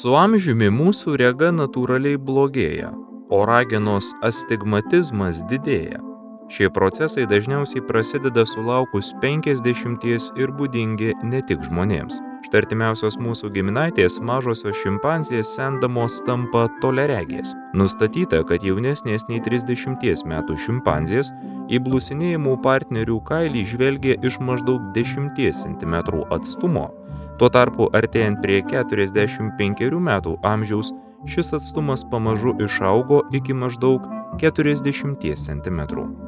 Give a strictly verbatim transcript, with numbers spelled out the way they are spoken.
Su amžiumi mūsų rega natūraliai blogėja, o ragenos astigmatizmas didėja. Šie procesai dažniausiai prasideda sulaukus penkiasdešimties ir būdingi ne tik žmonėms. Štai artimiausios mūsų giminaitės mažosios šimpanzės sendamos tampa toliaregės. Nustatyta, kad jaunesnės nei trisdešimties metų šimpanzės į blusinėjimų partnerių kailį žvelgia iš maždaug dešimties centimetrų atstumo. Tuo tarpu artėjant prie keturiasdešimt penkerių metų amžiaus šis atstumas pamažu išaugo iki maždaug keturiasdešimties centimetrų.